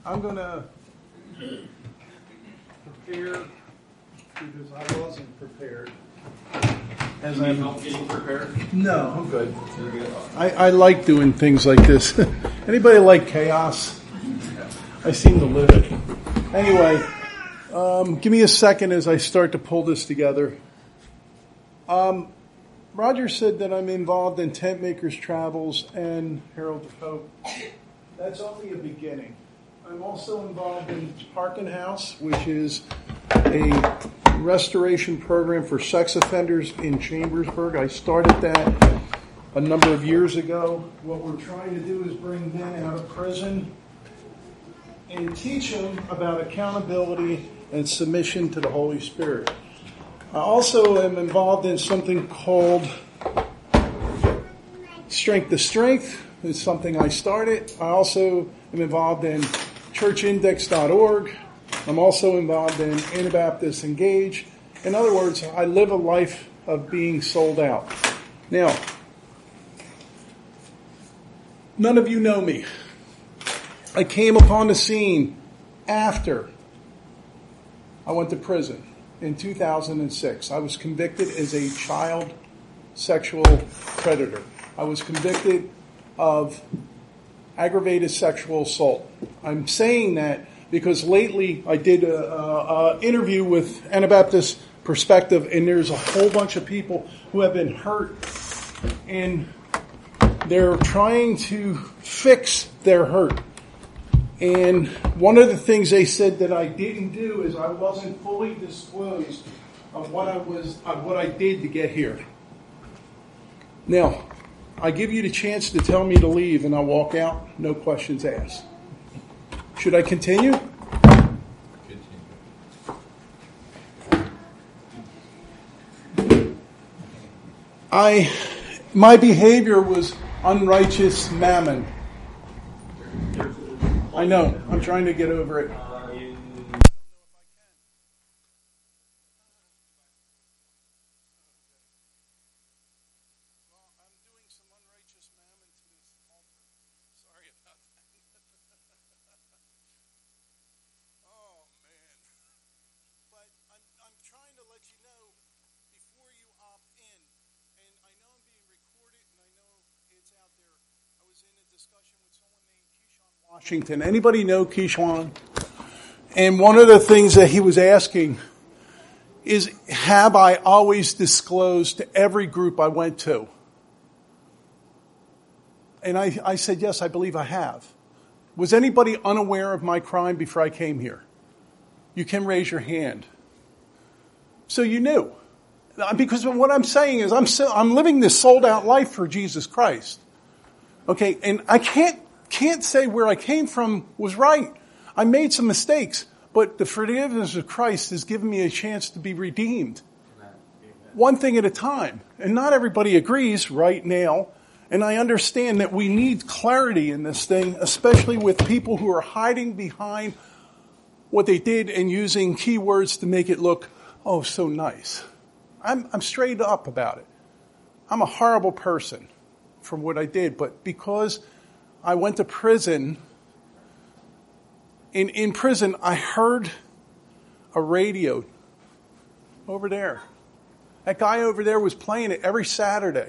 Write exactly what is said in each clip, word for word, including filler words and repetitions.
I'm going to prepare because I wasn't prepared. As I'm help getting prepared? No, I'm good. You're good. I, I like doing things like this. Anybody like chaos? I seem to live it. Anyway, um, give me a second as I start to pull this together. Um, Roger said that I'm involved in Tent Makers Travels and Herald of Hope. That's only a beginning. I'm also involved in Harkin House, which is a restoration program for sex offenders in Chambersburg. I started that a number of years ago. What we're trying to do is bring men out of prison and teach them about accountability and submission to the Holy Spirit. I also am involved in something called Strength to Strength. It's something I started. I also am involved in church index dot org. I'm also involved in Anabaptist Engage. In other words, I live a life of being sold out. Now, none of you know me. I came upon the scene after I went to prison in two thousand six. I was convicted as a child sexual predator. I was convicted of aggravated sexual assault. I'm saying that because lately I did an interview with Anabaptist Perspective, and there's a whole bunch of people who have been hurt, and they're trying to fix their hurt. And one of the things they said that I didn't do is I wasn't fully disclosed of what I was, of what I did to get here. Now, I give you the chance to tell me to leave, and I'll walk out, no questions asked. Should I continue? I, my behavior was unrighteous mammon. I know. I'm trying to get over it. Washington. Anybody know Keyshawn? And one of the things that he was asking is, have I always disclosed to every group I went to? And I, I said, yes, I believe I have. Was anybody unaware of my crime before I came here? You can raise your hand. So you knew. Because what I'm saying is I'm, so, I'm living this sold out life for Jesus Christ. Okay, and I can't Can't say where I came from was right. I made some mistakes, but the forgiveness of Christ has given me a chance to be redeemed. Amen. One thing at a time. And not everybody agrees right now. And I understand that we need clarity in this thing, especially with people who are hiding behind what they did and using keywords to make it look, oh, so nice. I'm, I'm straight up about it. I'm a horrible person from what I did, but because I went to prison. In in prison, I heard a radio over there. That guy over there was playing it every Saturday.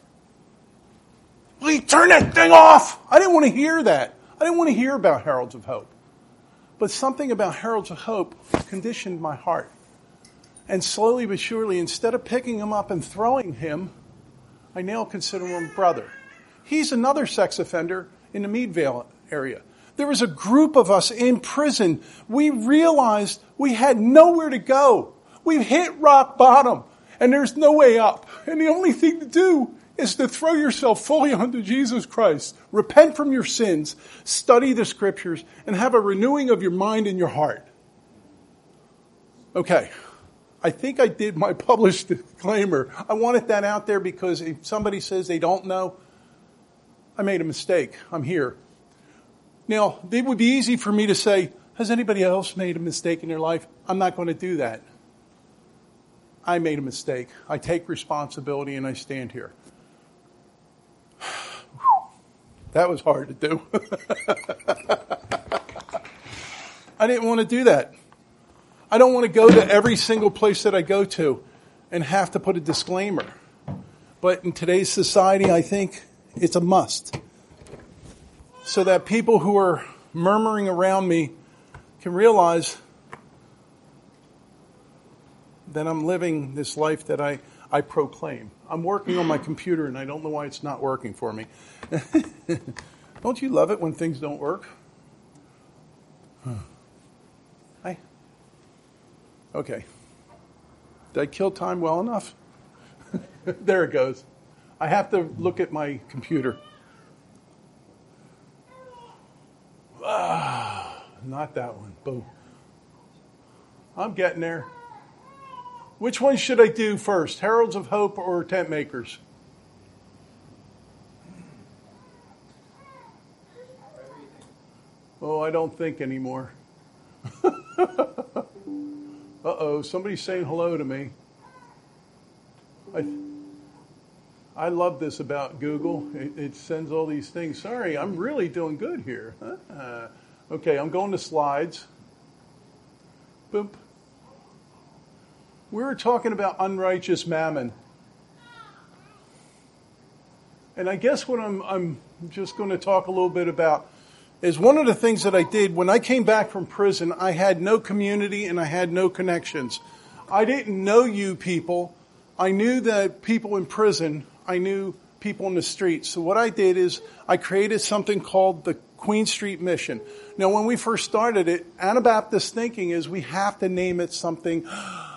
Lee, turn that thing off! I didn't want to hear that. I didn't want to hear about Heralds of Hope. But something about Heralds of Hope conditioned my heart. And slowly but surely, instead of picking him up and throwing him, I now consider him a brother. He's another sex offender in the Meadvale area. There was a group of us in prison. We realized we had nowhere to go. We've hit rock bottom, and there's no way up. And the only thing to do is to throw yourself fully onto Jesus Christ. Repent from your sins, study the scriptures, and have a renewing of your mind and your heart. Okay. I think I did my published disclaimer. I wanted that out there because if somebody says they don't know, I made a mistake. I'm here. Now, it would be easy for me to say, has anybody else made a mistake in their life? I'm not going to do that. I made a mistake. I take responsibility and I stand here. That was hard to do. I didn't want to do that. I don't want to go to every single place that I go to and have to put a disclaimer. But in today's society, I think it's a must. So that people who are murmuring around me can realize that I'm living this life that I, I proclaim. I'm working on my computer and I don't know why it's not working for me. Don't you love it when things don't work? Huh. Hi. Okay. Did I kill time well enough? There it goes. I have to look at my computer. Ah, not that one. Boom. I'm getting there. Which one should I do first? Heralds of Hope or Tent Makers? Oh, I don't think anymore. Uh-oh, somebody's saying hello to me. I I love this about Google. It, it sends all these things. Sorry, I'm really doing good here. Uh, okay, I'm going to slides. Boop. We were talking about unrighteous mammon. And I guess what I'm, I'm just going to talk a little bit about is one of the things that I did when I came back from prison, I had no community and I had no connections. I didn't know you people. I knew that people in prison, I knew people in the streets. So what I did is I created something called the Queen Street Mission. Now, when we first started it, Anabaptist thinking is we have to name it something.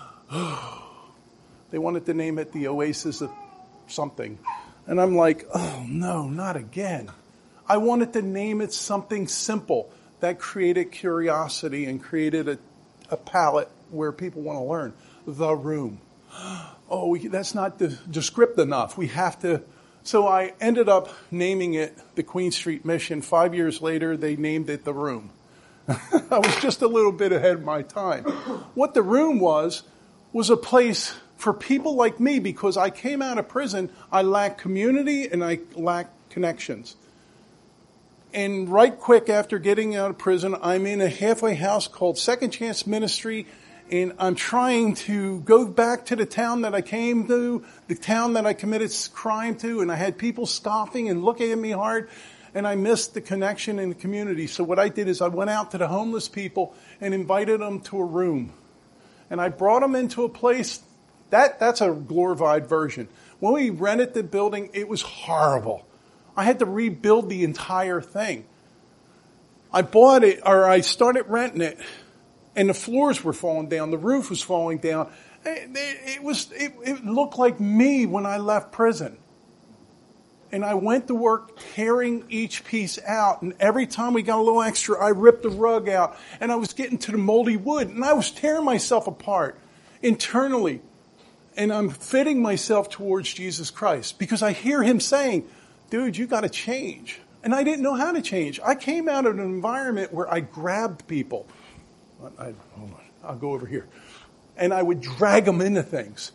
They wanted to name it the Oasis of something. And I'm like, oh, no, not again. I wanted to name it something simple that created curiosity and created a, a palette where people want to learn. The Room. Oh, we, that's not de- descriptive enough. We have to. So I ended up naming it the Queen Street Mission. Five years later, they named it The Room. I was just a little bit ahead of my time. What The Room was, was a place for people like me, because I came out of prison, I lacked community and I lacked connections. And right quick after getting out of prison, I'm in a halfway house called Second Chance Ministry, and I'm trying to go back to the town that I came to, the town that I committed crime to, and I had people scoffing and looking at me hard, and I missed the connection in the community. So what I did is I went out to the homeless people and invited them to a room. And I brought them into a place, that that's a glorified version. When we rented the building, it was horrible. I had to rebuild the entire thing. I bought it, or I started renting it, and the floors were falling down, the roof was falling down. It, it, it was, it, it looked like me when I left prison. And I went to work tearing each piece out, and every time we got a little extra, I ripped the rug out, and I was getting to the moldy wood, and I was tearing myself apart internally. And I'm fitting myself towards Jesus Christ, because I hear him saying, dude, you got to change. And I didn't know how to change. I came out of an environment where I grabbed people. I, hold on, I'll go over here. And I would drag them into things.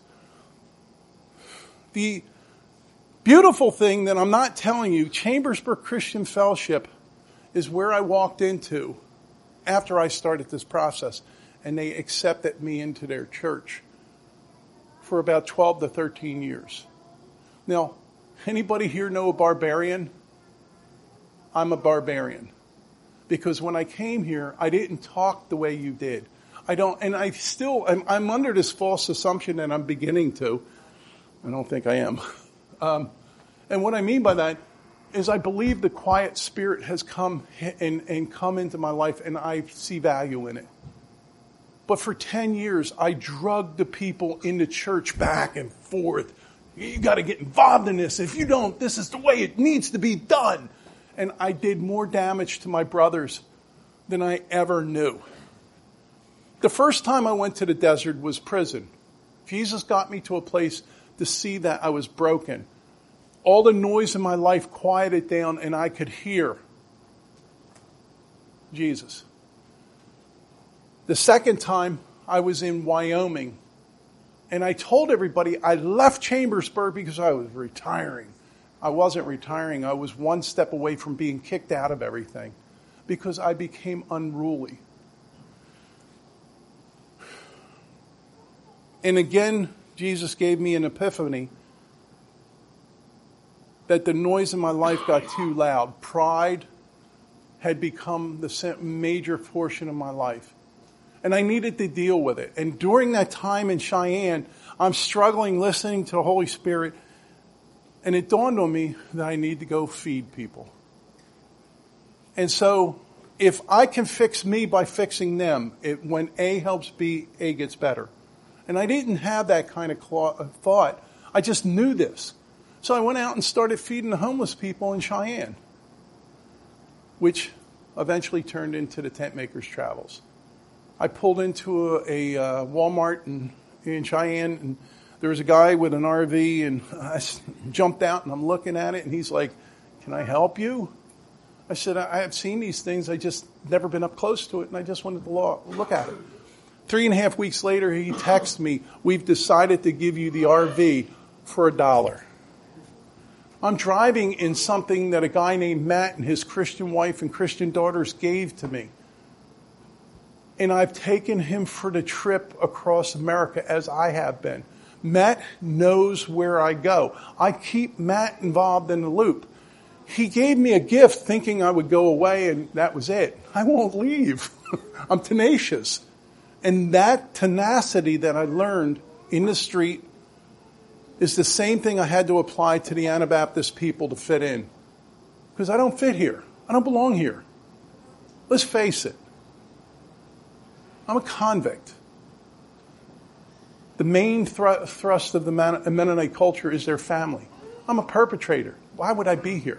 The beautiful thing that I'm not telling you, Chambersburg Christian Fellowship is where I walked into after I started this process. And they accepted me into their church for about twelve to thirteen years. Now, anybody here know a barbarian? I'm a barbarian. Because when I came here, I didn't talk the way you did. I don't, and I still, I'm, I'm under this false assumption, and I'm beginning to. I don't think I am. Um, and what I mean by that is I believe the quiet spirit has come and, and come into my life, and I see value in it. But for ten years, I drugged the people in the church back and forth. You got to get involved in this. If you don't, this is the way it needs to be done. And I did more damage to my brothers than I ever knew. The first time I went to the desert was prison. Jesus got me to a place to see that I was broken. All the noise in my life quieted down, and I could hear Jesus. The second time, I was in Wyoming. And I told everybody I left Chambersburg because I was retiring. I wasn't retiring. I was one step away from being kicked out of everything because I became unruly. And again, Jesus gave me an epiphany that the noise in my life got too loud. Pride had become the major portion of my life. And I needed to deal with it. And during that time in Cheyenne, I'm struggling listening to the Holy Spirit. And it dawned on me that I need to go feed people. And so if I can fix me by fixing them, it, when A helps B, A gets better. And I didn't have that kind of thought. I just knew this. So I went out and started feeding the homeless people in Cheyenne, which eventually turned into the Tent Makers Travels. I pulled into a, a uh, Walmart in, in Cheyenne, and there was a guy with an R V, and I jumped out, and I'm looking at it, and he's like, "Can I help you?" I said, I have seen these things. I just never been up close to it, and I just wanted to look at it. Three and a half weeks later, he texted me, "We've decided to give you the R V for a dollar." I'm driving in something that a guy named Matt and his Christian wife and Christian daughters gave to me. And I've taken him for the trip across America as I have been. Matt knows where I go. I keep Matt involved in the loop. He gave me a gift thinking I would go away and that was it. I won't leave. I'm tenacious. And that tenacity that I learned in the street is the same thing I had to apply to the Anabaptist people to fit in. Because I don't fit here. I don't belong here. Let's face it. I'm a convict. The main thr- thrust of the Mennonite culture is their family. I'm a perpetrator. Why would I be here?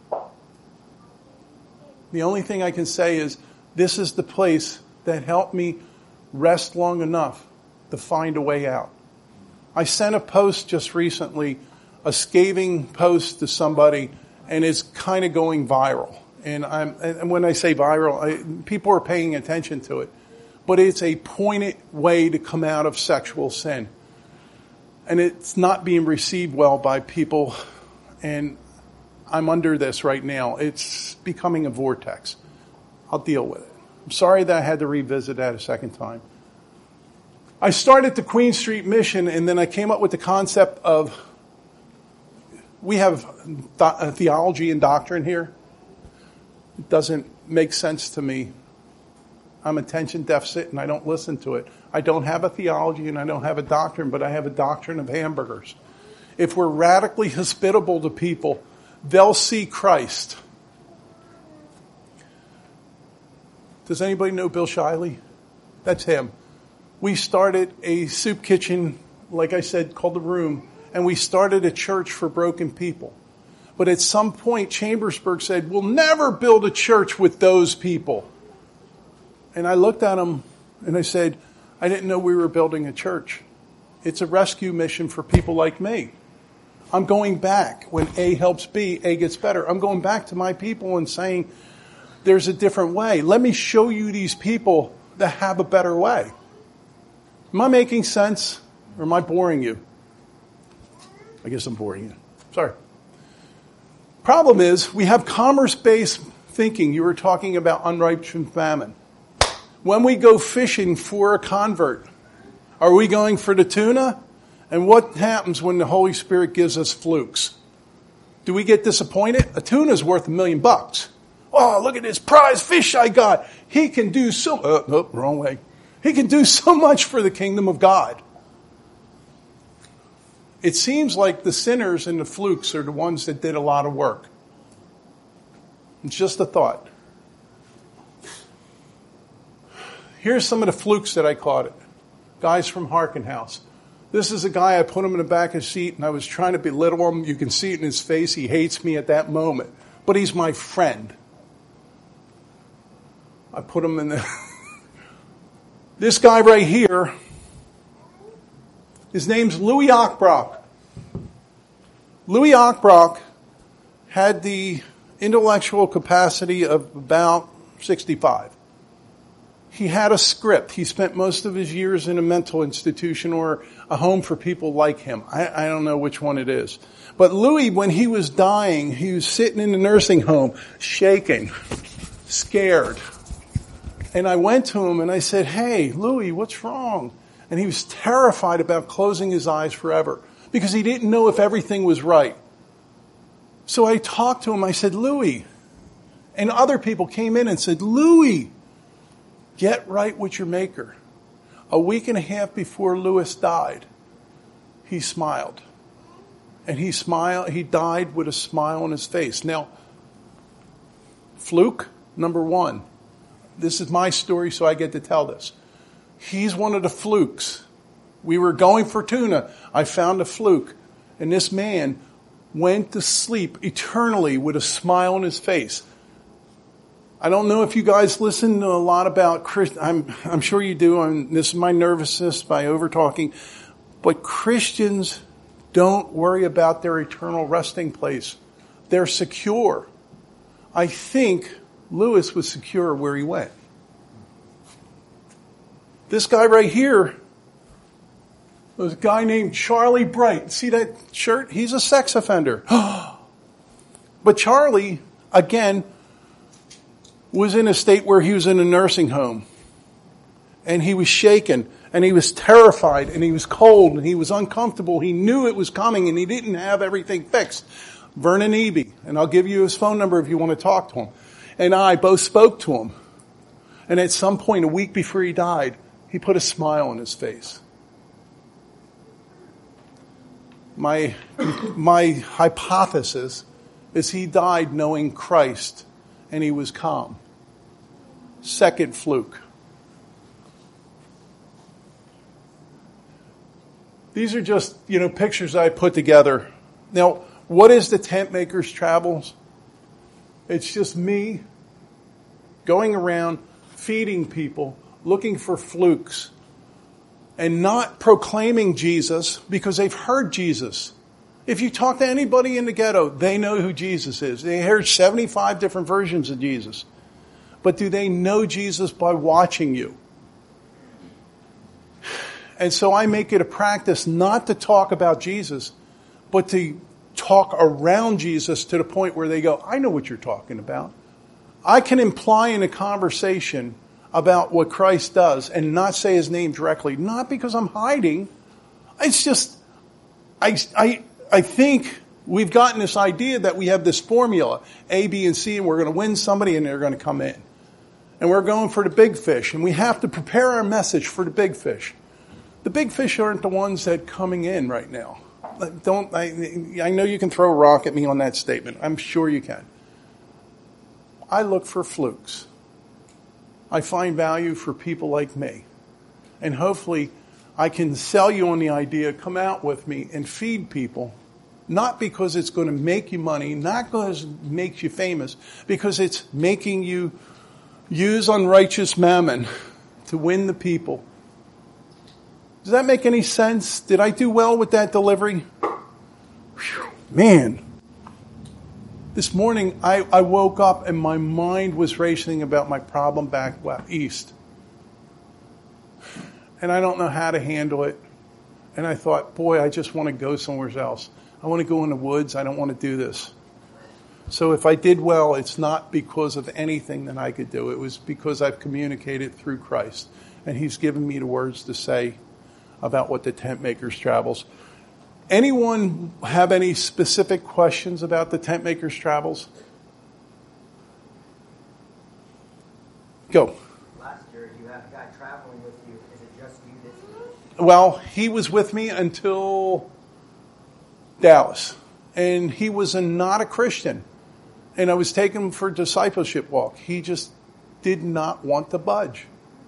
The only thing I can say is this is the place that helped me rest long enough to find a way out. I sent a post just recently, a scathing post to somebody, and it's kind of going viral. And I'm, and when I say viral, I, people are paying attention to it. But it's a pointed way to come out of sexual sin. And it's not being received well by people. And I'm under this right now. It's becoming a vortex. I'll deal with it. I'm sorry that I had to revisit that a second time. I started the Queen Street Mission, and then I came up with the concept of, we have th- theology and doctrine here. It doesn't make sense to me. I'm attention deficit, and I don't listen to it. I don't have a theology, and I don't have a doctrine, but I have a doctrine of hamburgers. If we're radically hospitable to people, they'll see Christ. Does anybody know Bill Shiley? That's him. We started a soup kitchen, like I said, called The Room, and we started a church for broken people. But at some point, Chambersburg said, we'll never build a church with those people. And I looked at him and I said, I didn't know we were building a church. It's a rescue mission for people like me. I'm going back. When A helps B, A gets better. I'm going back to my people and saying, there's a different way. Let me show you these people that have a better way. Am I making sense, or am I boring you? I guess I'm boring you. Sorry. Problem is, we have commerce-based thinking. You were talking about unripened famine. When we go fishing for a convert, are we going for the tuna? And what happens when the Holy Spirit gives us flukes? Do we get disappointed? A tuna's worth a million bucks. Oh, look at this prize fish I got. He can do so... Uh, nope, wrong way. He can do so much for the kingdom of God. It seems like the sinners and the flukes are the ones that did a lot of work. It's just a thought. Here's some of the flukes that I caught it. Guys from Harkin House. This is a guy, I put him in the back of the seat, and I was trying to belittle him. You can see it in his face. He hates me at that moment. But he's my friend. I put him in the... This guy right here, his name's Louis Ochbrock. Louis Ochbrock had the intellectual capacity of about sixty-five. He had a script. He spent most of his years in a mental institution or a home for people like him. I, I don't know which one it is. But Louis, when he was dying, he was sitting in the nursing home, shaking, scared. And I went to him and I said, hey, Louis, what's wrong? And he was terrified about closing his eyes forever because he didn't know if everything was right. So I talked to him. I said, Louis, and other people came in and said, Louis, get right with your maker. A week and a half before Louis died, he smiled. And he smiled, he died with a smile on his face. Now, fluke, number one. This is my story, so I get to tell this. He's one of the flukes. We were going for tuna. I found a fluke. And this man went to sleep eternally with a smile on his face. I don't know if you guys listen to a lot about Christ. I'm, I'm sure you do. I'm, this is my nervousness by over talking. But Christians don't worry about their eternal resting place. They're secure. I think Louis was secure where he went. This guy right here was a guy named Charlie Bright. See that shirt? He's a sex offender. But Charlie, again, was in a state where he was in a nursing home. And he was shaken. And he was terrified. And he was cold. And he was uncomfortable. He knew it was coming. And he didn't have everything fixed. Vernon Eby. And I'll give you his phone number if you want to talk to him. And I both spoke to him. And at some point, a week before he died, he put a smile on his face. My, my hypothesis is he died knowing Christ and he was calm. Second fluke. These are just, you know, pictures I put together. Now, what is the Tent Makers Travels? It's just me going around feeding people, looking for flukes, and not proclaiming Jesus because they've heard Jesus. If you talk to anybody in the ghetto, they know who Jesus is. They heard seventy-five different versions of Jesus. But do they know Jesus by watching you? And so I make it a practice not to talk about Jesus, but to talk around Jesus to the point where they go, I know what you're talking about. I can imply in a conversation about what Christ does and not say his name directly, not because I'm hiding. It's just, I, I, I think we've gotten this idea that we have this formula, A, B, and C, and we're going to win somebody and they're going to come in. And we're going for the big fish, and we have to prepare our message for the big fish. The big fish aren't the ones that are coming in right now. Don't, I, I know you can throw a rock at me on that statement. I'm sure you can. I look for flukes. I find value for people like me. And hopefully I can sell you on the idea, come out with me and feed people. Not because it's going to make you money, not because it makes you famous, because it's making you use unrighteous mammon to win the people. Does that make any sense? Did I do well with that delivery? Whew, man. This morning, I, I woke up and my mind was racing about my problem back east. And I don't know how to handle it. And I thought, boy, I just want to go somewhere else. I want to go in the woods. I don't want to do this. So if I did well, it's not because of anything that I could do. It was because I've communicated through Christ. And he's given me the words to say about what the Tent Makers Travels. Anyone have any specific questions about the Tent Makers Travels? Go. Last year, you had a guy traveling with you. Is it just you this year? Well, he was with me until Dallas. And he was a, not a Christian. And I was taking him for a discipleship walk. He just did not want to budge.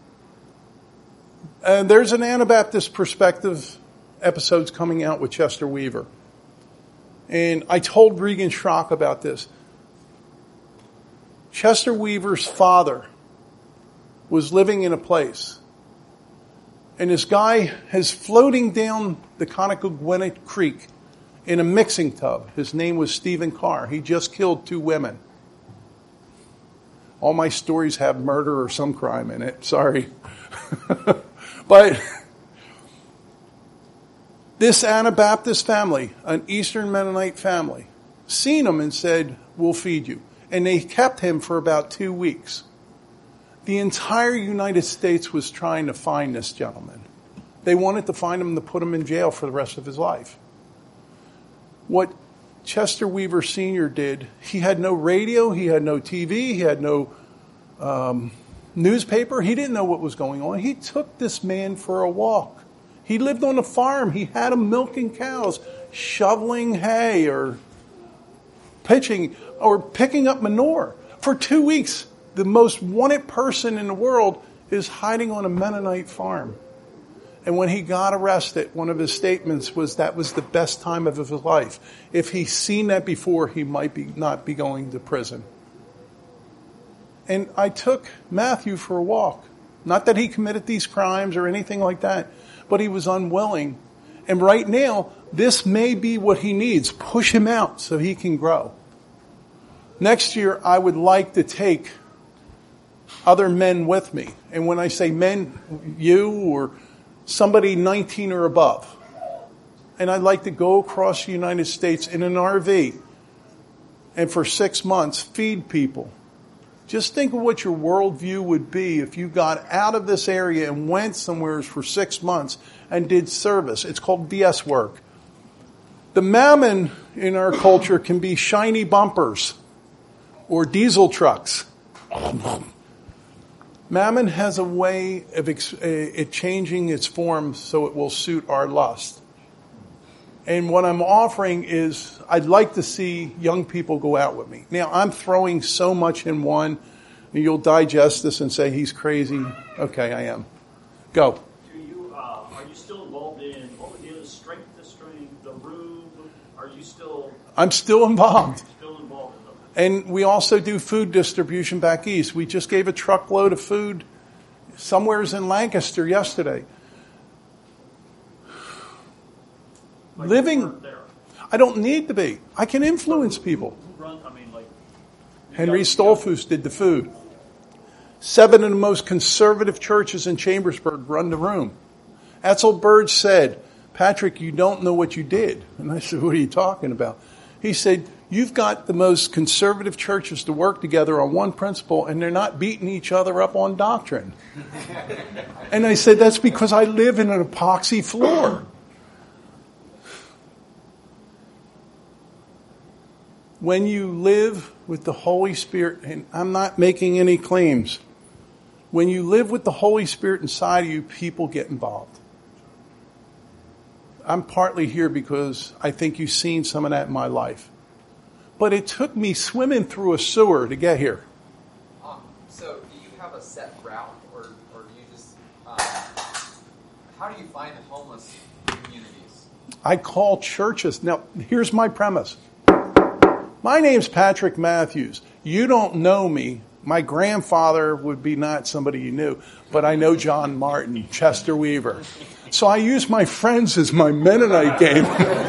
And there's an Anabaptist perspective episodes coming out with Chester Weaver. And I told Regan Schrock about this. Chester Weaver's father was living in a place. And this guy is floating down the Conecuh Creek in a mixing tub. His name was Stephen Carr. He just killed two women. All my stories have murder or some crime in it. Sorry. But this Anabaptist family, an Eastern Mennonite family, seen him and said, we'll feed you. And they kept him for about two weeks. The entire United States was trying to find this gentleman. They wanted to find him to put him in jail for the rest of his life. What Chester Weaver Senior did, he had no radio, he had no T V, he had no um, newspaper. He didn't know what was going on. He took this man for a walk. He lived on a farm. He had him milking cows, shoveling hay or pitching or picking up manure. For two weeks, the most wanted person in the world is hiding on a Mennonite farm. And when he got arrested, one of his statements was that was the best time of his life. If he'd seen that before, he might be not be going to prison. And I took Matthew for a walk. Not that he committed these crimes or anything like that, but he was unwilling. And right now, this may be what he needs. Push him out so he can grow. Next year, I would like to take other men with me. And when I say men, you or somebody nineteen or above. And I'd like to go across the United States in an R V and for six months feed people. Just think of what your worldview would be if you got out of this area and went somewhere for six months and did service. It's called V S work. The mammon in our culture can be shiny bumpers or diesel trucks. Mammon has a way of ex- uh, it changing its form so it will suit our lust. And what I'm offering is I'd like to see young people go out with me. Now, I'm throwing so much in one, and you'll digest this and say he's crazy. Okay, I am. Go. Do you, uh, are you still involved in, what would you, strength to strength, the room? Are you still? I'm still involved. Still involved in them. And we also do food distribution back east. We just gave a truckload of food somewheres in Lancaster yesterday. Like Living, there. I don't need to be. I can influence people. Who run, I mean, like. Henry got- Stolfus did the food. Seven of the most conservative churches in Chambersburg run the room. Etzel Burge said, Patrick, you don't know what you did. And I said, what are you talking about? He said, you've got the most conservative churches to work together on one principle, and they're not beating each other up on doctrine. And I said, that's because I live in an epoxy floor. When you live with the Holy Spirit, and I'm not making any claims, when you live with the Holy Spirit inside of you, people get involved. I'm partly here because I think you've seen some of that in my life. But it took me swimming through a sewer to get here. Um, so do you have a set route, or, or do you just, um, how do you find the homeless communities? I call churches. Now, here's my premise. My name's Patrick Matthews. You don't know me. My grandfather would be not somebody you knew, but I know John Martin, Chester Weaver. So I use my friends as my Mennonite game.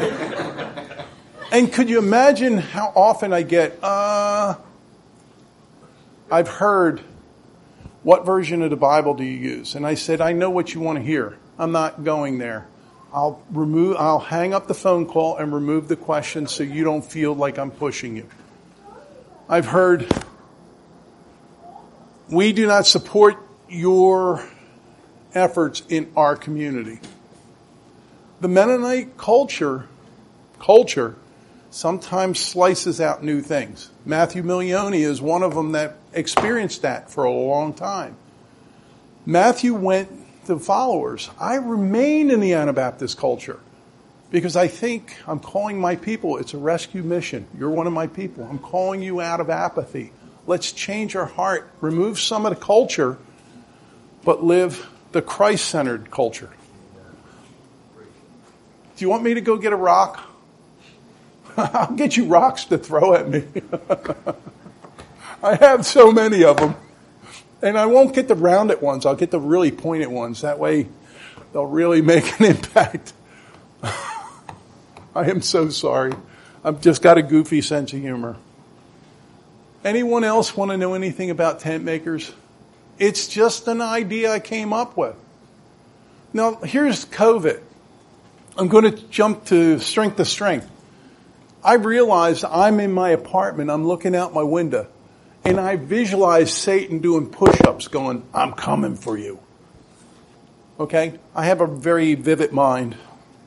And could you imagine how often I get, uh, I've heard, what version of the Bible do you use? And I said, I know what you want to hear. I'm not going there. I'll remove, I'll hang up the phone call and remove the question so you don't feel like I'm pushing you. I've heard, we do not support your efforts in our community. The Mennonite culture, culture sometimes slices out new things. Matthew Milioni is one of them that experienced that for a long time. Matthew went to followers. I remain in the Anabaptist culture because I think I'm calling my people. It's a rescue mission. You're one of my people. I'm calling you out of apathy. Let's change our heart, remove some of the culture, but live the Christ-centered culture. Do you want me to go get a rock? I'll get you rocks to throw at me. I have so many of them. And I won't get the rounded ones. I'll get the really pointed ones. That way they'll really make an impact. I am so sorry. I've just got a goofy sense of humor. Anyone else want to know anything about tent makers? It's just an idea I came up with. Now, here's COVID. I'm going to jump to strength to strength. I realized I'm in my apartment. I'm looking out my window. And I visualize Satan doing push-ups going, I'm coming for you. Okay? I have a very vivid mind.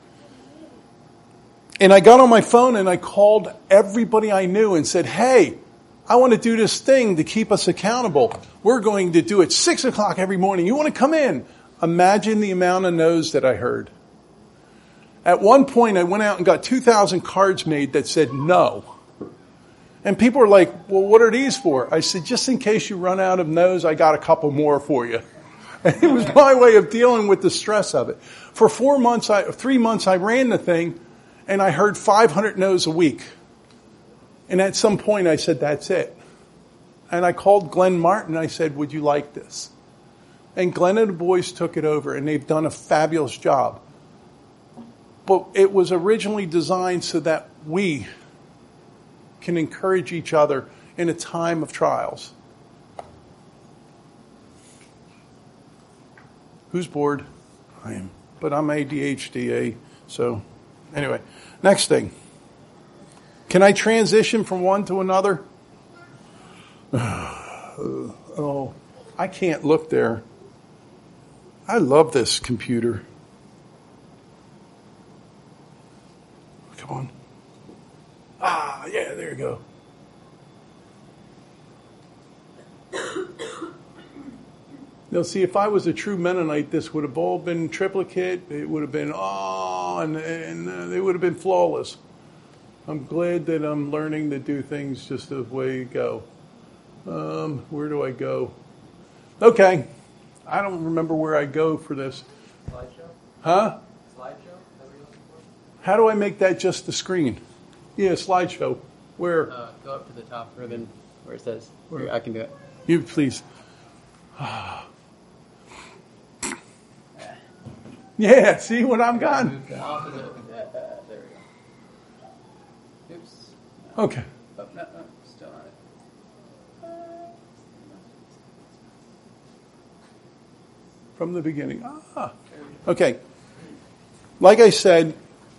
And I got on my phone and I called everybody I knew and said, hey, I want to do this thing to keep us accountable. We're going to do it six o'clock every morning. You want to come in? Imagine the amount of no's that I heard. At one point, I went out and got two thousand cards made that said no. And people were like, well, what are these for? I said, just in case you run out of no's, I got a couple more for you. And it was my way of dealing with the stress of it. For four months, I, three months, I ran the thing, and I heard five hundred no's a week. And at some point, I said, that's it. And I called Glenn Martin. I said, would you like this? And Glenn and the boys took it over, and they've done a fabulous job. But it was originally designed so that we can encourage each other in a time of trials. Who's bored? I am. But I'm A D H D, eh? So, anyway. Next thing. Can I transition from one to another? Oh, I can't look there. I love this computer. Come on. Ah, yeah, there you go. Now, see, if I was a true Mennonite, this would have all been triplicate. It would have been, oh, and, and uh, they would have been flawless. I'm glad that I'm learning to do things just the way you go. Um, where do I go? Okay. I don't remember where I go for this. Slideshow? Huh? Slideshow? Is that what you're looking for? How do I make that just the screen? Yeah, slideshow. Where? Uh, go up to the top ribbon where it says, where I can do it. You, please. Yeah, see what I'm gone? Move the opposite. Uh, there we go. Oops. Okay. Oh, no, no, still on it. From the beginning. Ah. Okay. Like I said,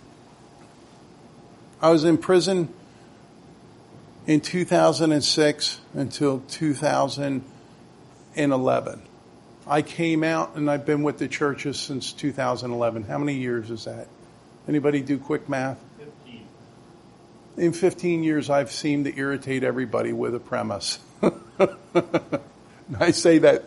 I was in prison in two thousand six until two thousand eleven. I came out and I've been with the churches since two thousand eleven. How many years is that? Anybody do quick math? fifteen. In fifteen years, I've seemed to irritate everybody with a premise. I say that.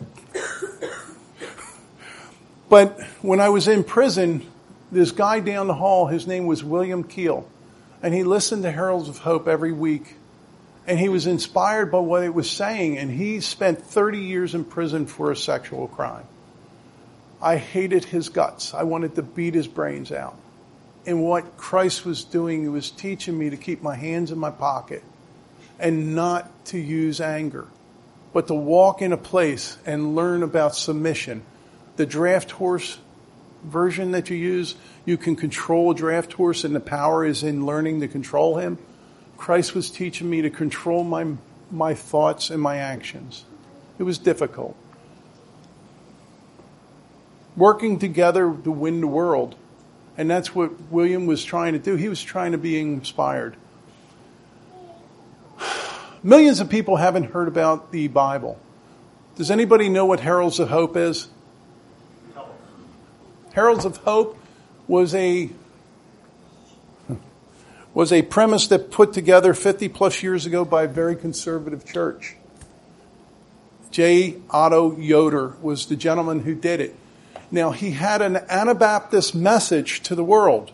But when I was in prison, this guy down the hall, his name was William Keel, and he listened to Heralds of Hope every week, and he was inspired by what it was saying, and he spent thirty years in prison for a sexual crime. I hated his guts. I wanted to beat his brains out. And what Christ was doing, he was teaching me to keep my hands in my pocket and not to use anger, but to walk in a place and learn about submission. The draft horse version that you use, you can control a draft horse, and the power is in learning to control him. Christ was teaching me to control my my thoughts and my actions. It was difficult. Working together to win the world. And that's what William was trying to do. He was trying to be inspired. Millions of people haven't heard about the Bible. Does anybody know what Heralds of Hope is? Heralds of Hope was a was a premise that put together fifty plus years ago by a very conservative church. J. Otto Yoder was the gentleman who did it. Now, he had an Anabaptist message to the world.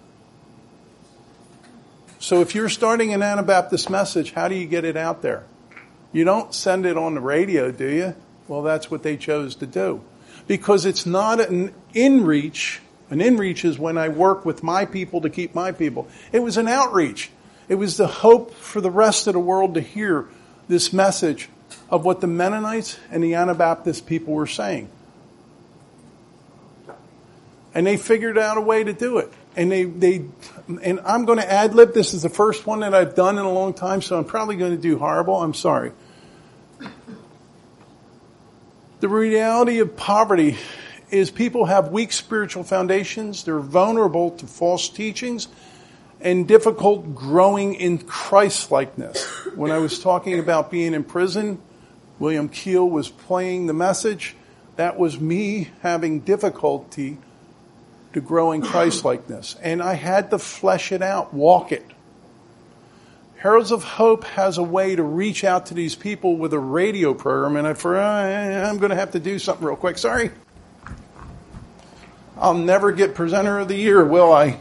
So if you're starting an Anabaptist message, how do you get it out there? You don't send it on the radio, do you? Well, that's what they chose to do. Because it's not an in-reach. An in-reach is when I work with my people to keep my people. It was an outreach. It was the hope for the rest of the world to hear this message of what the Mennonites and the Anabaptist people were saying. And they figured out a way to do it. And they, they, and I'm going to ad-lib. This is the first one that I've done in a long time, so I'm probably going to do horrible. I'm sorry. The reality of poverty is people have weak spiritual foundations. They're vulnerable to false teachings and difficult growing in Christ-likeness. When I was talking about being in prison, William Keel was playing the message That was me having difficulty to grow in Christ-likeness. And I had to flesh it out, walk it. Heralds of Hope has a way to reach out to these people with a radio program, and I, for, I'm going to have to do something real quick. Sorry. I'll never get presenter of the year, will I?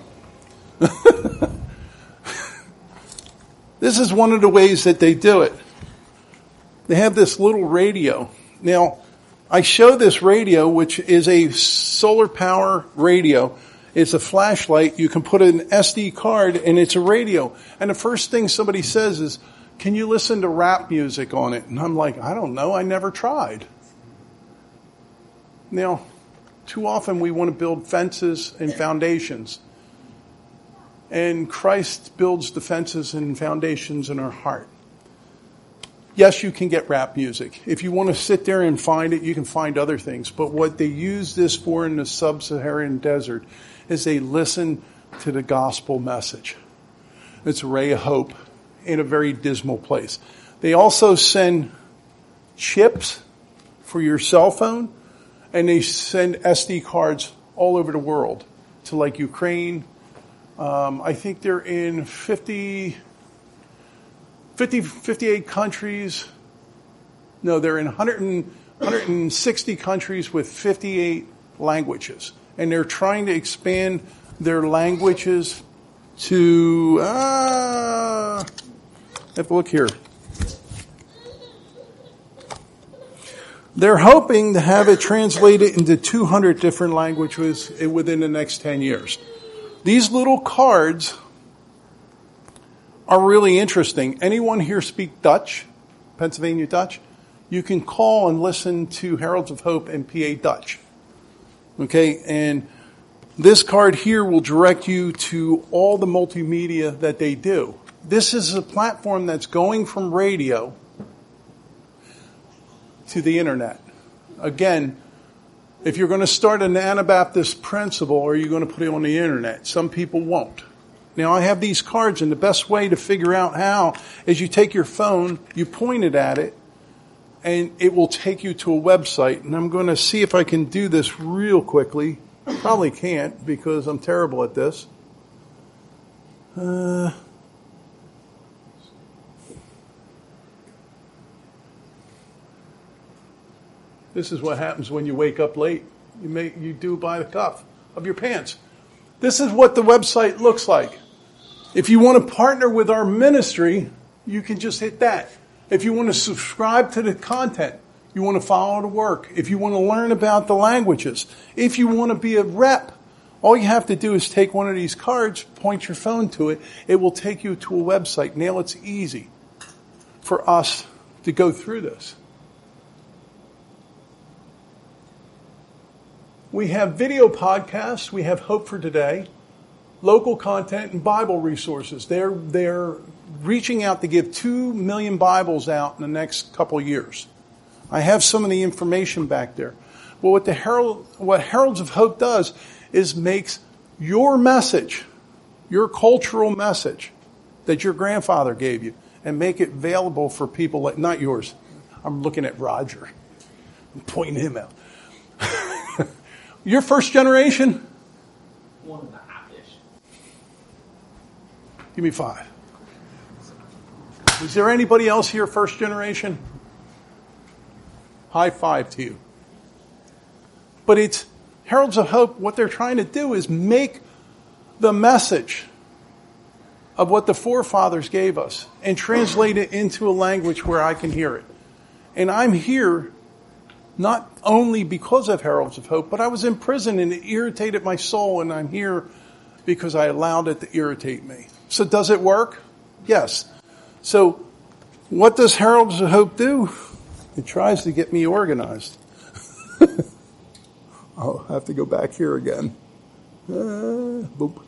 This is one of the ways that they do it. They have this little radio. Now, I show this radio, which is a solar power radio. It's a flashlight. You can put an S D card, and it's a radio. And the first thing somebody says is, can you listen to rap music on it? And I'm like, I don't know. I never tried. Now, too often we want to build fences and foundations. And Christ builds the fences and foundations in our heart. Yes, you can get rap music. If you want to sit there and find it, you can find other things. But what they use this for in the sub-Saharan desert is they listen to the gospel message. It's a ray of hope in a very dismal place. They also send chips for your cell phone, and they send S D cards all over the world to like Ukraine. Um, I think they're in fifty, fifty, fifty-eight countries. No, they're in one hundred, one hundred sixty countries with fifty-eight languages. And they're trying to expand their languages to, uh, I have to look here. They're hoping to have it translated into two hundred different languages within the next ten years. These little cards are really interesting. Anyone here speak Dutch, Pennsylvania Dutch? You can call and listen to Heralds of Hope in P A Dutch. Okay, and this card here will direct you to all the multimedia that they do. This is a platform that's going from radio to the internet. Again, if you're going to start an Anabaptist principle, are you going to put it on the internet? Some people won't. Now, I have these cards, and the best way to figure out how is you take your phone, you point it at it, and it will take you to a website. And I'm going to see if I can do this real quickly. Probably can't because I'm terrible at this. Uh, this is what happens when you wake up late. You may you do by the cuff of your pants. This is what the website looks like. If you want to partner with our ministry, you can just hit that. If you want to subscribe to the content, you want to follow the work, if you want to learn about the languages, if you want to be a rep, all you have to do is take one of these cards, point your phone to it. It will take you to a website. Now it's easy for us to go through this. We have video podcasts. We have Hope for Today, local content, and Bible resources. They're, they're reaching out to give two million Bibles out in the next couple of years. I have some of the information back there. But what the Herald, what Heralds of Hope does is makes your message, your cultural message that your grandfather gave you, and make it available for people like, not yours. I'm looking at Roger. I'm pointing him out. Your first generation? One and a half-ish. Give me five. Is there anybody else here first generation? High five to you. But it's Heralds of Hope, what they're trying to do is make the message of what the forefathers gave us and translate it into a language where I can hear it. And I'm here not only because of Heralds of Hope, but I was in prison and it irritated my soul, and I'm here because I allowed it to irritate me. So does it work? Yes. So what does Heralds of Hope do? It tries to get me organized. I'll have to go back here again. Uh, boop.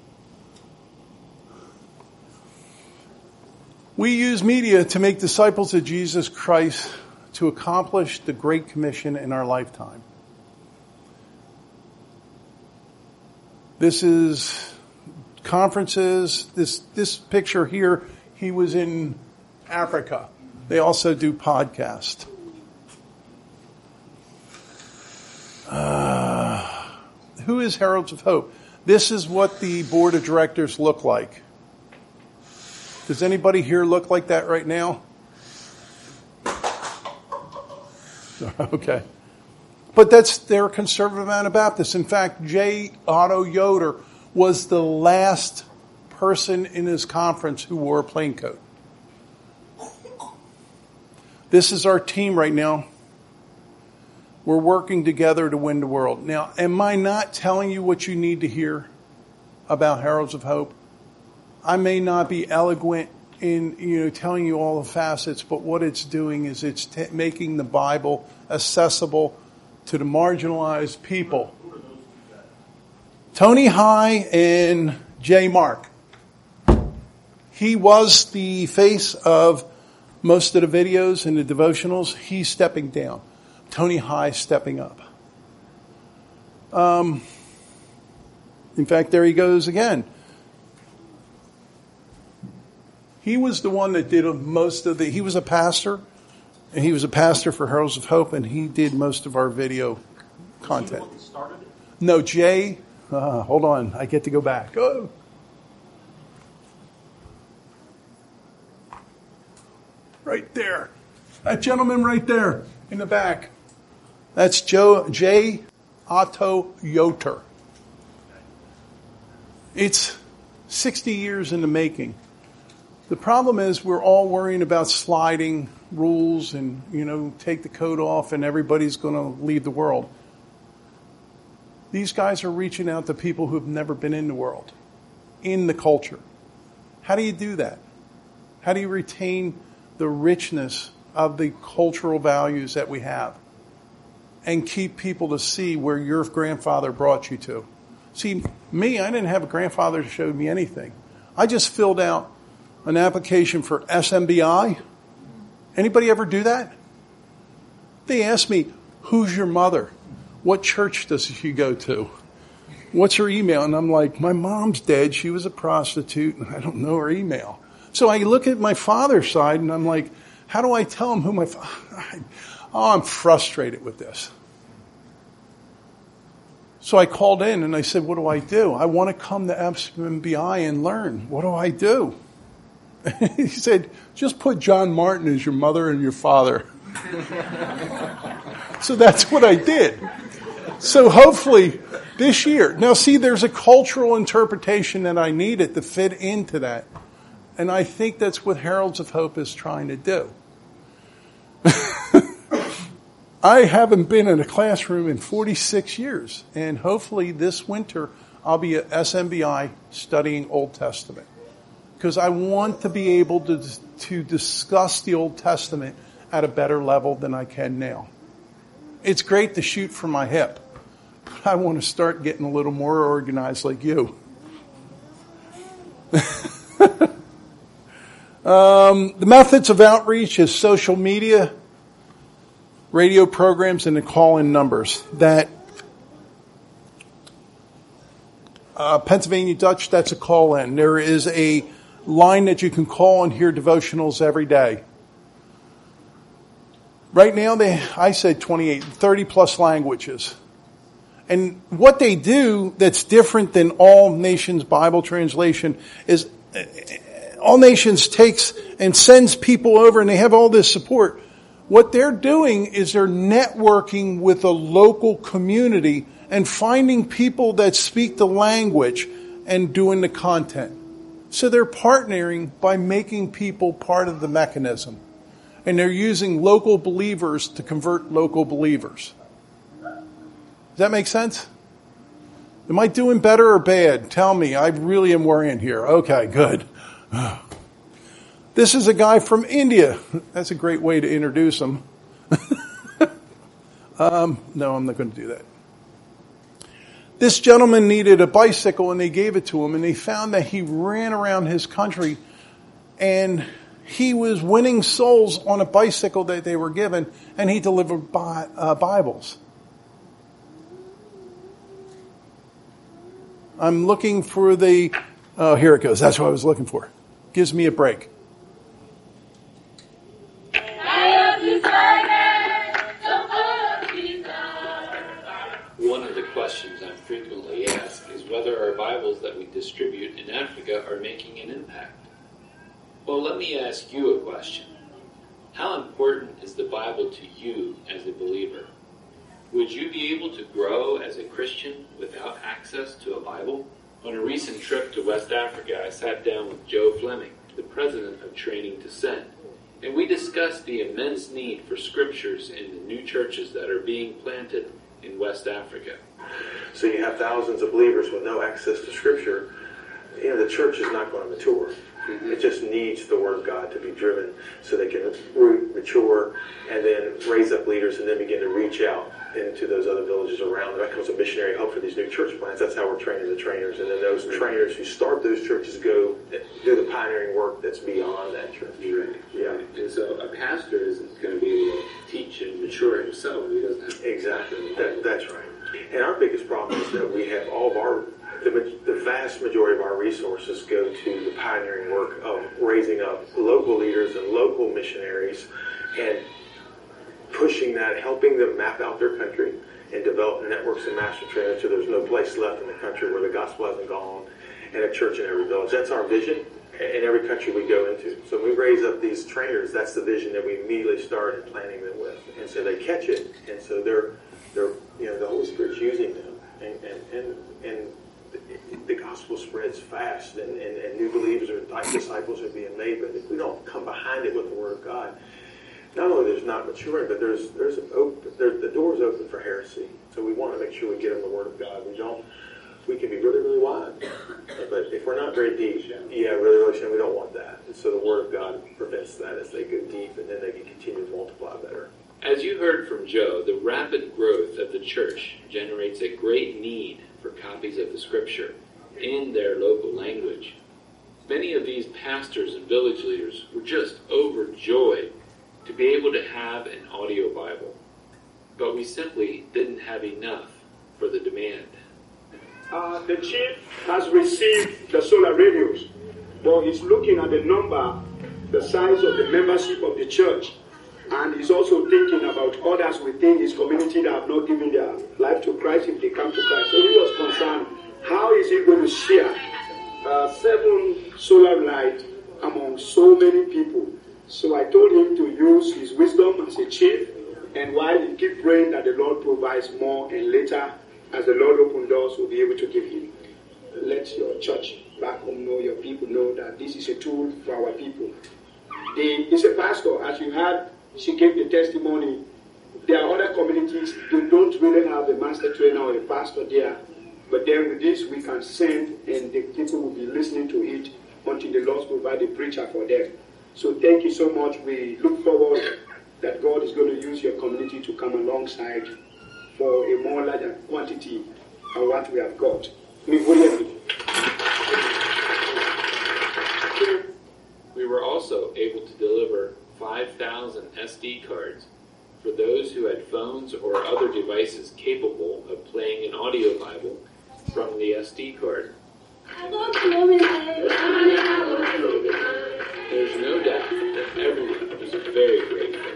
We use media to make disciples of Jesus Christ to accomplish the Great Commission in our lifetime. This is conferences. This this picture here, he was in Africa. They also do podcasts. who is Heralds of Hope? This is what the board of directors look like. Does anybody here look like that right now? Okay. But that's, they're conservative Anabaptists. In fact, J. Otto Yoder was the last person in his conference who wore a plain coat. This is our team right now. We're working together to win the world. Now, am I not telling you what you need to hear about Heralds of Hope? I may not be eloquent in, you know, telling you all the facets, but what it's doing is it's t- making the Bible accessible to the marginalized people. Tony High and J. Mark. He was the face of most of the videos and the devotionals. He's stepping down. Tony High stepping up. Um, in fact, there he goes again. He was the one that did most of the, he was a pastor, and he was a pastor for Heralds of Hope, and he did most of our video content. Is he the one that started it? No, Jay, uh, hold on, I get to go back. Oh. Right there. That gentleman right there in the back. That's Joe J. Otto Yoder. It's sixty years in the making. The problem is we're all worrying about sliding rules and, you know, take the coat off and everybody's going to leave the world. These guys are reaching out to people who've never been in the world, in the culture. How do you do that? How do you retain the richness of the cultural values that we have and keep people to see where your grandfather brought you to? See, me, I didn't have a grandfather who showed me anything. I just filled out an application for S M B I. Anybody ever do that? They asked me, who's your mother? What church does she go to? What's her email? And I'm like, my mom's dead. She was a prostitute, and I don't know her email. So I look at my father's side, and I'm like, how do I tell him who my father... Oh, I'm frustrated with this. So I called in, and I said, what do I do? I want to come to S M B I and learn. What do I do? He said, just put John Martin as your mother and your father. So that's what I did. So hopefully this year. Now see, there's a cultural interpretation that I needed to fit into that. And I think that's what Heralds of Hope is trying to do. I haven't been in a classroom in forty-six years. And hopefully this winter I'll be at S M B I studying Old Testament. Because I want to be able to, to discuss the Old Testament at a better level than I can now. It's great to shoot from my hip, but I want to start getting a little more organized like you. um, the methods of outreach is social media, radio programs, and the call-in numbers. That uh, Pennsylvania Dutch, that's a call-in. There is a line that you can call and hear devotionals every day. Right now, they, I said twenty-eight, thirty plus languages. And what they do that's different than All Nations Bible Translation is All Nations takes and sends people over and they have all this support. What they're doing is they're networking with a local community and finding people that speak the language and doing the content. So they're partnering by making people part of the mechanism. And they're using local believers to convert local believers. Does that make sense? Am I doing better or bad? Tell me. I really am worrying here. Okay, good. This is a guy from India. That's a great way to introduce him. um, no, I'm not going to do that. This gentleman needed a bicycle and they gave it to him, and they found that he ran around his country and he was winning souls on a bicycle that they were given, and he delivered bi- uh, Bibles. I'm looking for the, oh, here it goes. That's what I was looking for. Gives me a break. One one of the questions I'm frequently asked is whether our Bibles that we distribute in Africa are making an impact. Well, let me ask you a question. How important is the Bible to you as a believer? Would you be able to grow as a Christian without access to a Bible? On a recent trip to West Africa, I sat down with Joe Fleming, the president of Training to Send, and we discussed the immense need for scriptures in the new churches that are being planted in West Africa. So you have thousands of believers with no access to scripture. You know, the church is not going to mature. Mm-hmm. It just needs the Word of God to be driven so they can root, mature, and then raise up leaders and then begin to reach out into those other villages around. That becomes a missionary hub for these new church plants. That's how we're training the trainers. And then those trainers who start those churches go do the pioneering work that's beyond that church. Right. Yeah. And so a pastor isn't going to be able to teach and mature himself. He doesn't have to. Exactly. That, that's right. And our biggest problem is that we have all of our, the, the vast majority of our resources go to the pioneering work of raising up local leaders and local missionaries and pushing that, helping them map out their country and develop networks and master trainers so there's no place left in the country where the gospel hasn't gone, and a church in every village. That's our vision in every country we go into. So when we raise up these trainers, that's the vision that we immediately start planting them with. And so they catch it, and so they're, they're you know, the Holy Spirit's using them. And, and, and, and the gospel spreads fast, and, and, and new believers or disciples are being made. But if we don't come behind it with the Word of God, not only there's not maturing, but there's there's an open there's, the door's open for heresy. So we want to make sure we get them the Word of God. We don't. We can be really, really wide, but if we're not very deep, yeah, really, really, we don't want that. And so the Word of God prevents that as they go deep, and then they can continue to multiply better. As you heard from Joe, the rapid growth of the church generates a great need for copies of the Scripture in their local language. Many of these pastors and village leaders were just overjoyed to be able to have an audio Bible, but we simply didn't have enough for the demand. Uh, the chief has received the solar radios, but he's looking at the number, the size of the membership of the church, and he's also thinking about others within his community that have not given their life to Christ if they come to Christ. So he was concerned, how is he going to share uh, seven solar lights among so many people? So I told him to use his wisdom as a chief, and while he keep praying that the Lord provides more, and later, as the Lord opens doors, we'll be able to give him. Let your church back home know, your people know that this is a tool for our people. The, he's a pastor, as you heard, she gave the testimony. There are other communities who don't really have a master trainer or a pastor there, but then with this we can send, and the people will be listening to it until the Lord provide a preacher for them. So thank you so much. We look forward that God is going to use your community to come alongside for a more larger quantity of what we have got. We were also able to deliver five thousand S D cards for those who had phones or other devices capable of playing an audio Bible from the S D card. There's no doubt that everyone was very grateful.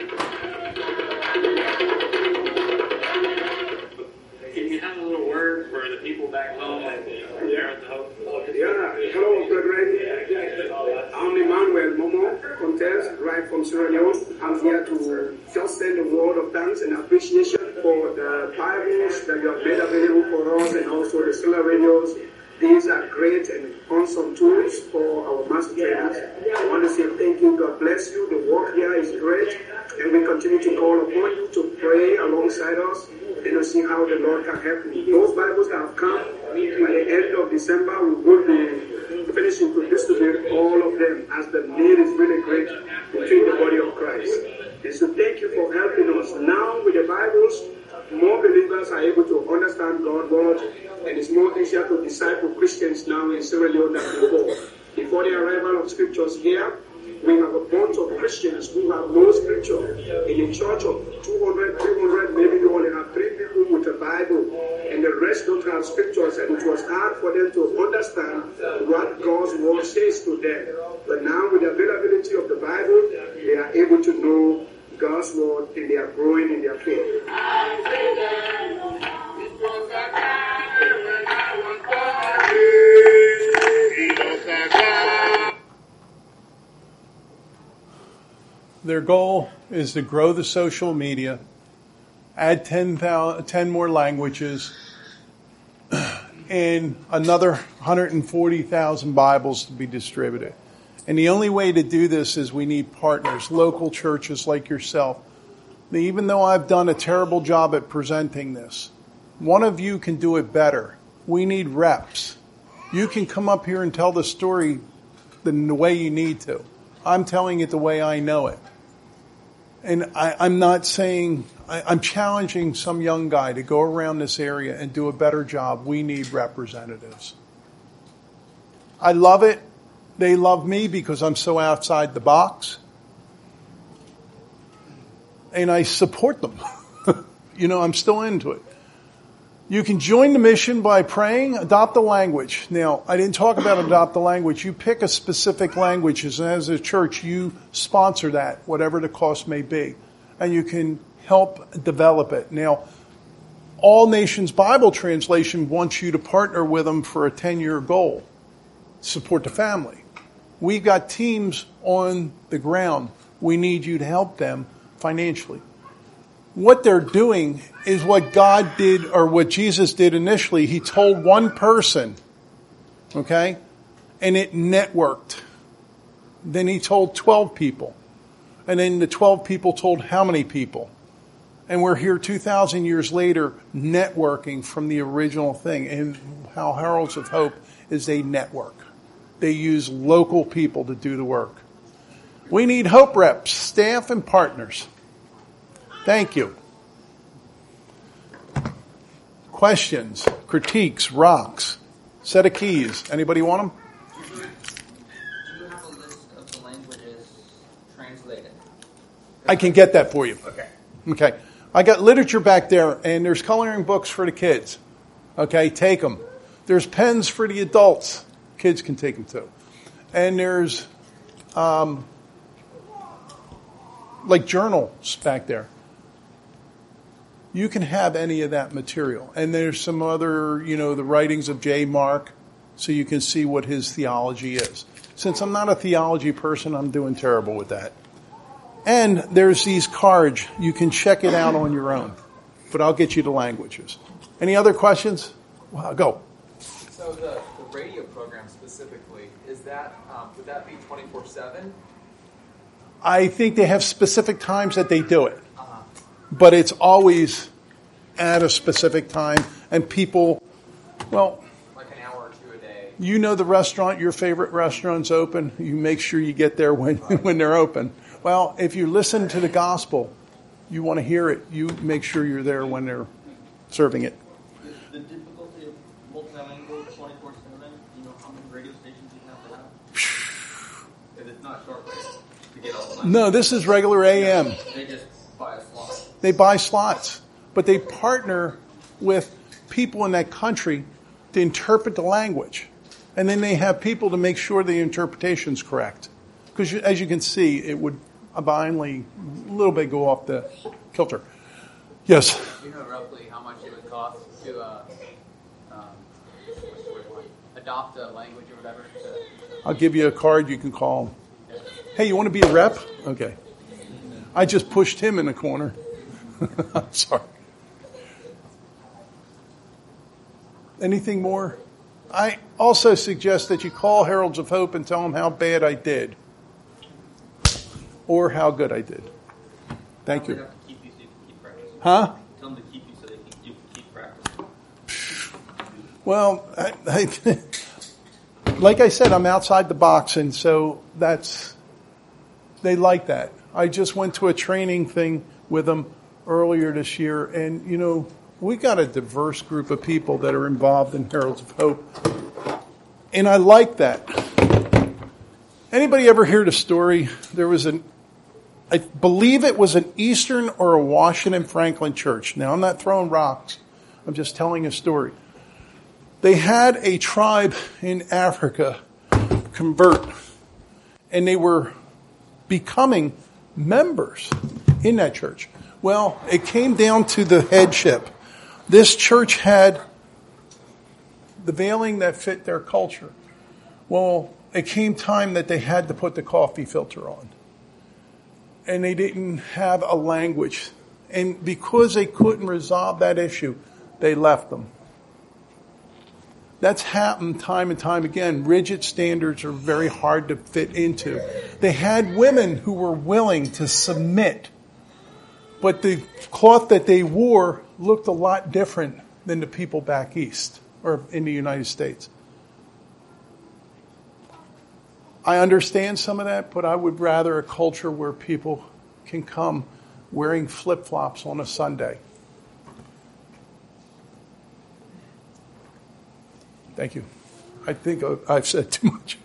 Can you have a little word for the people back home and there at the hope? Yeah, hello, brethren. I'm Emmanuel Momo Contest, right from Sierra Leone. I'm here to just send a word of thanks and appreciation for the Bibles that you have made available for us, and also the solar radios. These are great and awesome tools for our master trainers. I want to say thank you. God bless you. The work here is great, and we continue to call upon you to pray alongside us and to see how the Lord can help me. Those Bibles that have come, by the end of December, we will be finishing to distribute all of them, as the need is really great between the body of Christ. And so thank you for helping us. Now with the Bibles, more believers are able to understand God's word, and it's more easier to disciple Christians now in Sierra Leone than before. Before the arrival of scriptures here, we have a bunch of Christians who have no scripture. In a church of two hundred, three hundred, maybe you only have three people with a Bible, and the rest don't have scriptures, and it was hard for them to understand what God's word says to them. But now with the availability of the Bible, they are able to know God's word, and they are growing in their faith. their goal is to grow the social media, add ten, ten more languages, and another one hundred forty thousand Bibles to be distributed. And the only way to do this is we need partners, local churches like yourself. Even though I've done a terrible job at presenting this, one of you can do it better. We need reps. You can come up here and tell the story the, the way you need to. I'm telling it the way I know it. And I, I'm not saying, I, I'm challenging some young guy to go around this area and do a better job. We need representatives. I love it. They love me because I'm so outside the box. And I support them. You know, I'm still into it. You can join the mission by praying, adopt a language. Now, I didn't talk about adopt a language. You pick a specific language, and as a church, you sponsor that, whatever the cost may be. And you can help develop it. Now, All Nations Bible Translation wants you to partner with them for a ten-year goal. Support the family. We've got teams on the ground. We need you to help them financially. What they're doing is what God did, or what Jesus did initially. He told one person, okay, and it networked. Then he told twelve people. And then the twelve people told how many people? And we're here two thousand years later networking from the original thing. And how Heralds of Hope is a network. They use local people to do the work. We need hope reps, staff, and partners. Thank you. Questions, critiques, rocks, set of keys. Anybody want them? Do you have a list of the languages translated? I can get that for you. Okay. Okay. I got literature back there, and there's coloring books for the kids. Okay, take them. There's pens for the adults. Kids can take them too. And there's um, like journals back there. You can have any of that material. And there's some other, you know, the writings of J. Mark, so you can see what his theology is. Since I'm not a theology person, I'm doing terrible with that. And there's these cards. You can check it out on your own. But I'll get you the languages. Any other questions? Well, go. So the, the radio program specifically, is that, um, would that be twenty-four seven? I think they have specific times that they do it. Uh-huh. But it's always at a specific time. And people, well, Like an hour or two a day? you know the restaurant, your favorite restaurant's open. You make sure you get there when, when they're open. Well, if you listen to the gospel, you want to hear it, you make sure you're there when they're serving it. The, the difficulty of multilingual twenty-four seven, you know how many radio stations you have to have? If it's not shortwave to get all the language. No, this is regular A M. They just buy a slot. They buy slots, but they partner with people in that country to interpret the language. And then they have people to make sure the interpretation's correct. Because as you can see, it would blindly, a little bit go off the kilter. Yes? Do you know roughly how much it would cost to uh, um, what's the word I want? adopt a language or whatever? To, I'll give you a card you can call. Hey, you want to be a rep? Okay. I just pushed him in the corner. I'm sorry. Anything more? I also suggest that you call Heralds of Hope and tell them how bad I did. Or how good I did. Thank They you. have to keep you so you can keep practicing. Huh? Tell them to keep you so they can, you can keep practicing. Well, I, I, like I said, I'm outside the box, and so that's, they like that. I just went to a training thing with them earlier this year, and, you know, we got a diverse group of people that are involved in Heralds of Hope, and I like that. Anybody ever hear the story? There was an, I believe it was an Eastern or a Washington Franklin church. Now, I'm not throwing rocks. I'm just telling a story. They had a tribe in Africa convert, and they were becoming members in that church. Well, it came down to the headship. This church had the veiling that fit their culture. Well, it came time that they had to put the coffee filter on. and they didn't have a language. And because they couldn't resolve that issue, they left them. That's happened time and time again. Rigid standards are very hard to fit into. They had women who were willing to submit, but the cloth that they wore looked a lot different than the people back east or in the United States. I understand some of that, but I would rather a culture where people can come wearing flip-flops on a Sunday. Thank you. I think I've said too much.